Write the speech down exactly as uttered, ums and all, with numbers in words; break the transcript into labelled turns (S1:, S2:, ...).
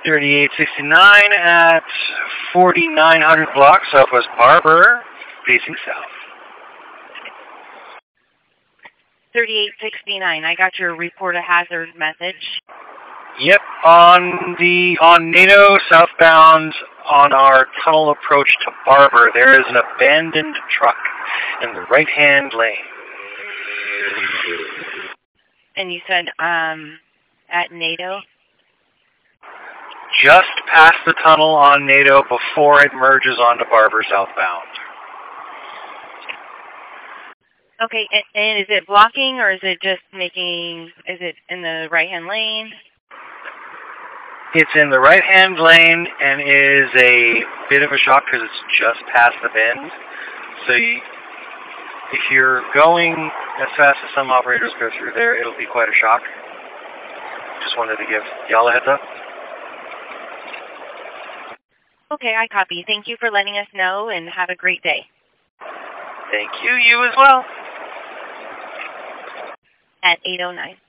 S1: thirty-eight sixty-nine at forty-nine hundred block, Southwest Barber, facing south.
S2: thirty-eight sixty-nine, I got your report a hazard message.
S1: Yep, on the on NATO southbound on our tunnel approach to Barber, there is an abandoned truck in the right-hand lane.
S2: And you said um, at NATO?
S1: Just past the tunnel on NATO before it merges onto Barber southbound.
S2: Okay, and, and is it blocking or is it just making, is it in the right-hand lane?
S1: It's in the right-hand lane and is a bit of a shock because it's just past the bend. So you, if you're going as fast as some operators go through there, it'll be quite a shock. Just wanted to give y'all a heads up.
S2: Okay, I copy. Thank you for letting us know and have a great day.
S1: Thank you, you as well.
S2: At eight oh nine.